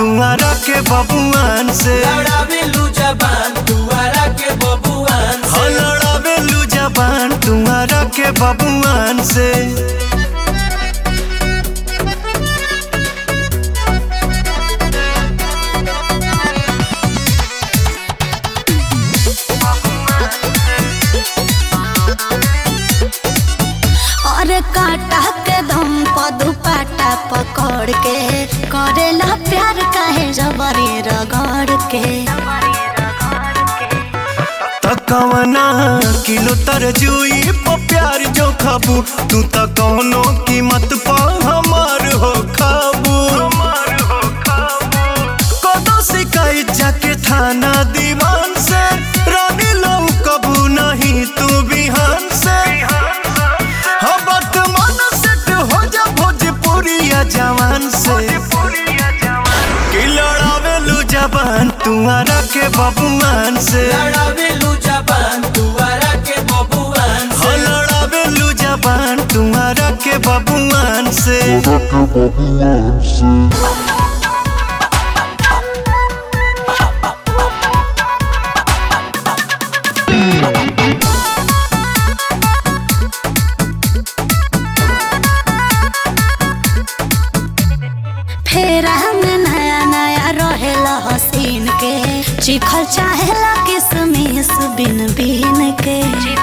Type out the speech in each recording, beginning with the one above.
तुम्हारा के बबुआन से लड़ावेलू जबान तुआरा के बबुआन से लड़ावेलू जबान तुम्हारा के बबुआन से। और काटा के दम पर दुपट्टा पकड़ के करेला प्यार काहे जबरी रगड़ के। तकवना किलो तरजुई पर प्यार जो खाबू तू त कौनो कीमत पर हमार हो खाबू। कदो शिकायत जाके थाना दीवान से रानी लो कबू नहीं तू बिहान से। जवान से कि लड़ावेलू जबान तुम्हारा के बबुआन से लड़ावेलू जबान तुआरा के बबुआन से लड़ावेलू जबान तुम्हारा के बबुआन से। फेरा में नया नया रहेला हसीन के चिखल चाहेला किसमिस बिन बिन के।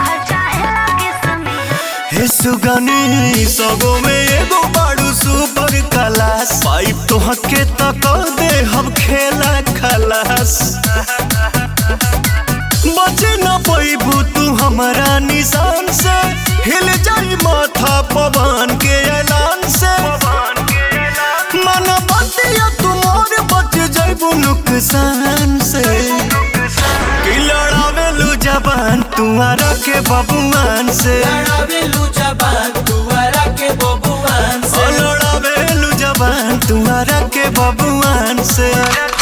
हे सुगनी सबो में एगो बाड़ू सुपर क्लास पाइप तो हके तक दे हम खेला खलास। बचे न पैबू तू हमारा निशान से हिल जाई माथा पवन के ऐलान से। मन बतिया तुमोर बच जाइबू नुकसान से कि लड़ावेलू जबान तुम्हारा के बबुआन से लड़ावेलू जबान तुआरा के बबुआन से लड़ावेलू जबान तुम्हारा के बबुआन से।